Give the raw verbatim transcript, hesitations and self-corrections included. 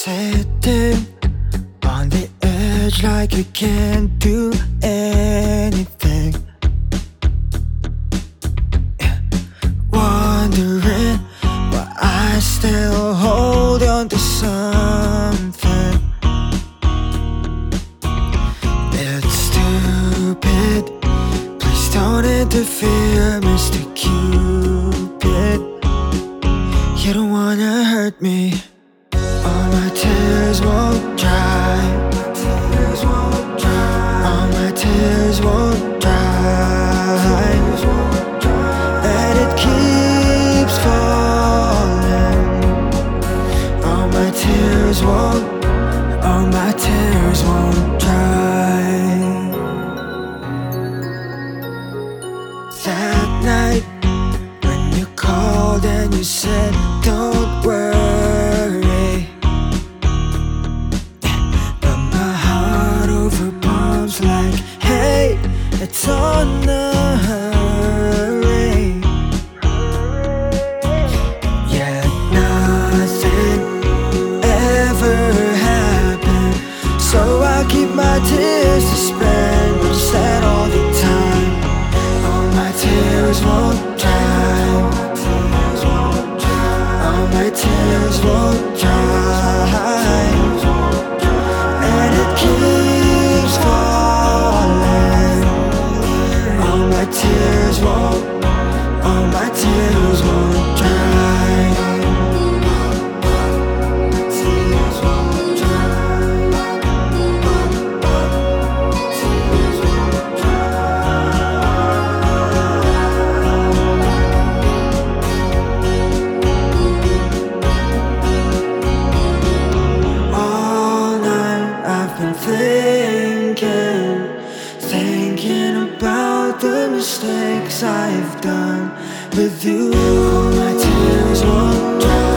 Sitting on the edge like you can't do anything. Wondering why I still hold on to something. It's stupid, please don't interfere, Mister Cupid. You don't wanna hurt me. All my tears won't dry. All my tears won't dry. And it keeps falling. All my tears won't, all my tears won't dry. That night when you called and you said don't worry, like, hey, it's on a hurry. Yet nothing ever happened. So I keep my tears suspended, sad all the time. All my tears won't dry. All my tears won't dry. And it keeps falling. All my tears won't, all my tears won't dry. Tears won't dry. Tears won't dry. All night I've been thinking, thinking about the mistakes I've done with you. All my tears won't dry.